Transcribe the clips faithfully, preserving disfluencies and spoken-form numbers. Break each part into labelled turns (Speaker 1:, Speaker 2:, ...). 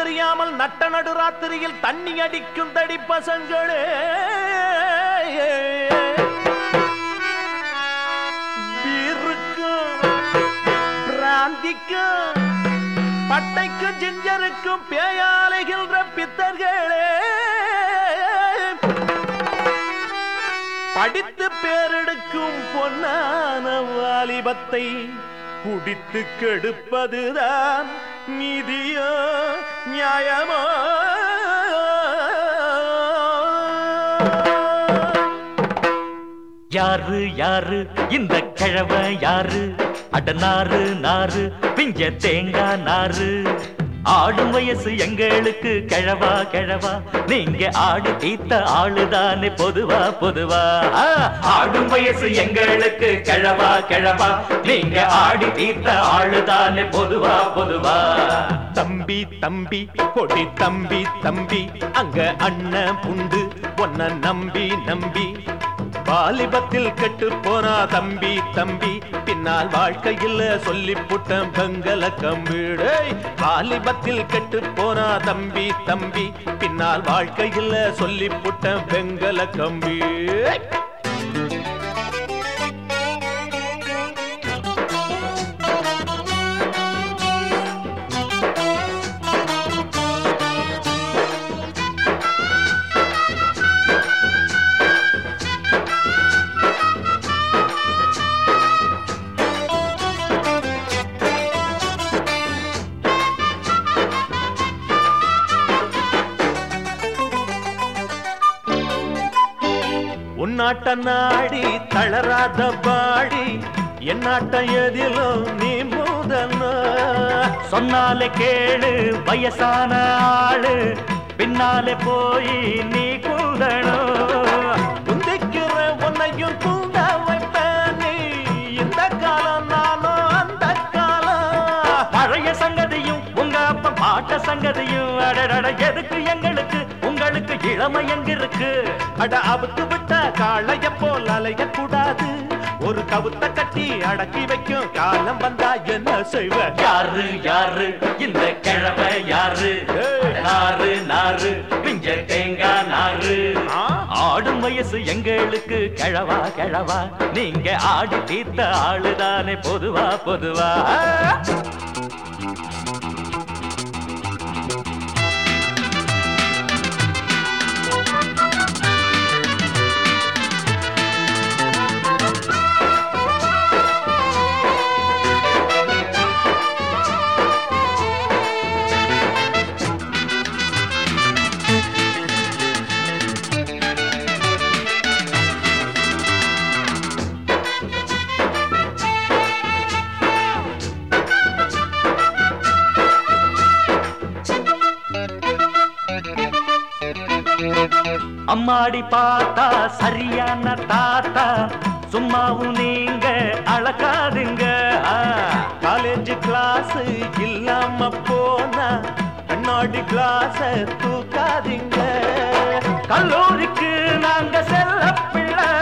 Speaker 1: தெரியாமல் நட்ட நடு ராத்திரியில் தண்ணி அடிக்கும் தடி பசங்களே, பீருக்கும் பிராந்திக்கும் பட்டைக்கும் ஜிஞ்சருக்கும் பேயாலைகின்ற பித்தர்களே, படித்து பேரெடுக்கும் பொன்னான வாலிபத்தை குடித்து கெடுப்பதுதான் நீதியோ நியாயமோ?
Speaker 2: யாரு யாரு இந்த கிழவ யாரு? அட நாறு நாறு பிஞ்ச தேங்காய் நாறு. ஆடும் வயசு எங்களுக்கு கிழவா கிழவா, நீங்க ஆடு தீத்த ஆளுதானே பொதுவா பொதுவா. ஆடும் வயசு எங்களுக்கு கிழவா கிழவா, நீங்க ஆடி தீத்த ஆளுதானே பொதுவா பொதுவா.
Speaker 1: தம்பி தம்பி கொடி தம்பி தம்பி, அங்க அண்ணன் புண்டு ஒன்ன நம்பி நம்பி. வாலிபத்தில் கெட்டு போனா தம்பி தம்பி, பின்னால் வாழ்க்கையில் சொல்லி புட்டம் பெங்கல கம்பிடே. வாலிபத்தில் கெட்டு போனா தம்பி தம்பி, பின்னால் வாழ்க்கையில் சொல்லி புட்டம் பெங்கல கம்பி. உன்னாட்ட நாடி தளராத பாடி, என்னாட்ட எதிலும் நீ முதல்ல.
Speaker 2: சொன்னாலே கேளு வயசான ஆளு, பின்னாலே போய் நீ கூடணும்.
Speaker 1: குந்திக்கிற உன்னையும் கூண்ட வைப்ப நீ, இந்த காலம் நானும் அந்த காலம்.
Speaker 2: பழைய சங்கதியும் உங்க அப்ப பாட்ட சங்கதியும், அடடட எதுக்கு எங்களுக்கு உங்களுக்கு இளமை எங்கிருக்கு?
Speaker 1: அட அவுத்து விட்ட காளைய போல் அலைய கூடாது, ஒரு கவுத்த கட்டி அடக்கி வைக்கும் காலம் வந்தா என்ன செய்வ?
Speaker 2: யாரு யாரு இந்த கிழமை யாரு? நாறு நாறு பிஞ்ச தேங்காய் நாறு. ஆடும் வயசு எங்களுக்கு கிழவா கிழவா, நீங்க ஆடி தீர்த்த ஆளுதானே பொதுவா பொதுவா. அம்மாடி பார்த்தா சரியான தாத்தா, சும்மாவும் நீங்க அழகாதுங்க.
Speaker 1: காலேஜ் கிளாஸ் இல்லாம போனா கண்ணாடி கிளாஸ் தூக்காதீங்க.
Speaker 2: கல்லூரிக்கு நாங்க செல்ல பிள்ளை,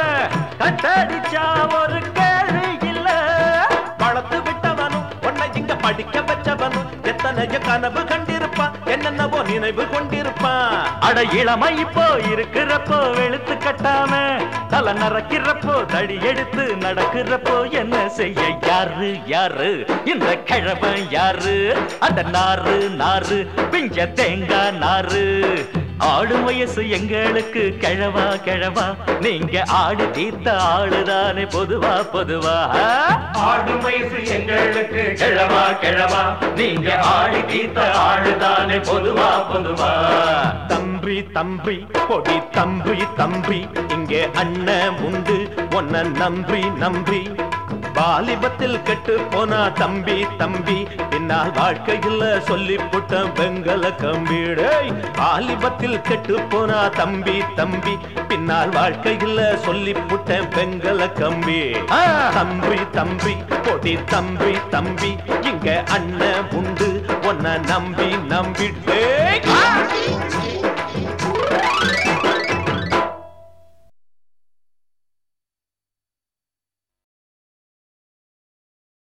Speaker 2: கட்டடிச்சா ஒரு கேள்வி இல்ல.
Speaker 1: வளர்த்து விட்டவனும் உன்னை இங்க படிக்க வச்சவனும் எத்தனைய கனவு கண்டிருப்பான், என்னென்னவோ நினைவு கொண்டிருப்பான்.
Speaker 2: அட இளமை இப்போ இருக்கிறப்போ வெளுத்து கட்டாம, தலை நறக்கிறப்போ தடி எடுத்து நடக்கிறப்போ என்ன செய்ய? யாரு யாரு இந்த கிழவன் யாரு? அட நாறு நாறு பிஞ்ச தேங்காய் நாறு. ஆடும் வயசு எங்களுக்கு கிழவா கிழவா, நீங்க ஆடு தீர்த்த ஆளுதானே பொதுவா பொதுவா. ஆடும் வயசு எங்களுக்கு கிழவா கிழவா, நீங்க ஆடி தீர்த்த ஆளுதானே பொதுவா பொதுவா.
Speaker 1: தம்பி தம்பி கொடி தம்பி தம்பி, இங்கே அண்ணன் உண்டு ஒன்ன நம்பி நம்பி. வாலிபத்தில் கெட்டு போனா தம்பி தம்பி, பின்னால் வாழ்க்கையில் சொல்லி புட்ட பெங்கல கம்பிடே. வாலிபத்தில் கெட்டு போனா தம்பி தம்பி, பின்னால் வாழ்க்கையில் சொல்லி புட்ட பெங்கல கம்பி. தம்பி தம்பி கொடி தம்பி தம்பி, இங்க அண்ணன் உண்டு ஒன்ன நம்பி நம்பிட்டே.